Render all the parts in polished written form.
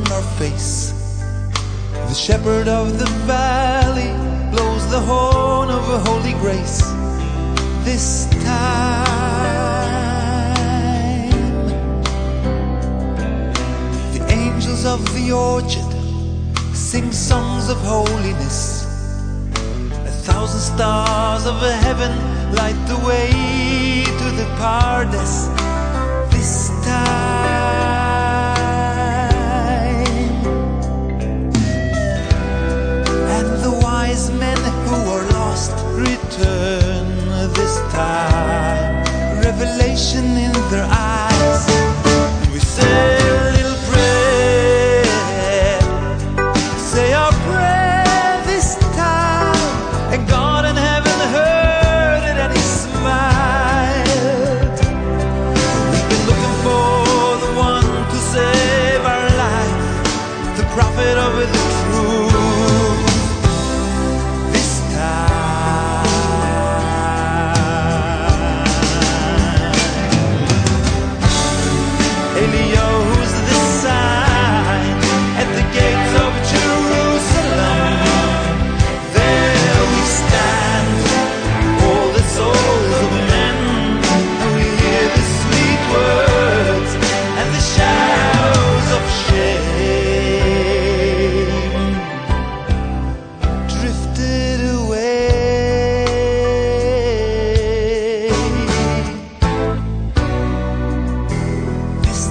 our face. The shepherd of the valley blows the horn of a holy grace. This time the angels of the orchard sing songs of holiness. 1,000 stars of heaven light the way to the paradise. This time, and the wise men who are lost return. This time, revelation in their eyes. We say a little prayer, say our prayer this time, and God in heaven heard it and He smiled. We've been looking for the one to save our life, the prophet of the truth. This time, Eliyahu's the sign at the gates of Jerusalem. There we stand, all the souls of men, and we hear the sweet words and the shadows of shame drifted away. This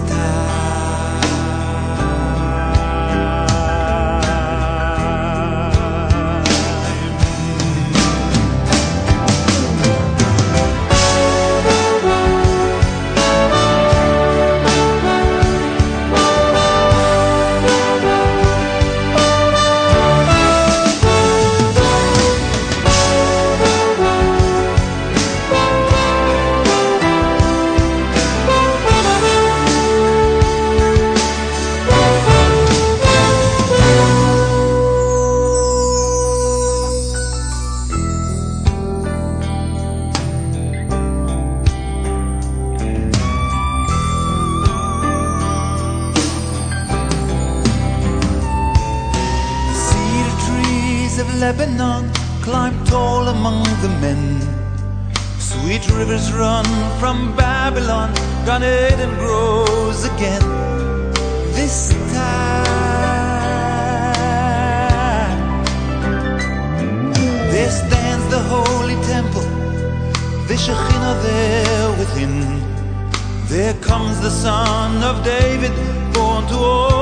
of Lebanon climb tall among the men. Sweet rivers run from Babylon, Gan Eden grows again. This time, there stands the holy temple, the Shekhinah there within. There comes the Son of David, born to all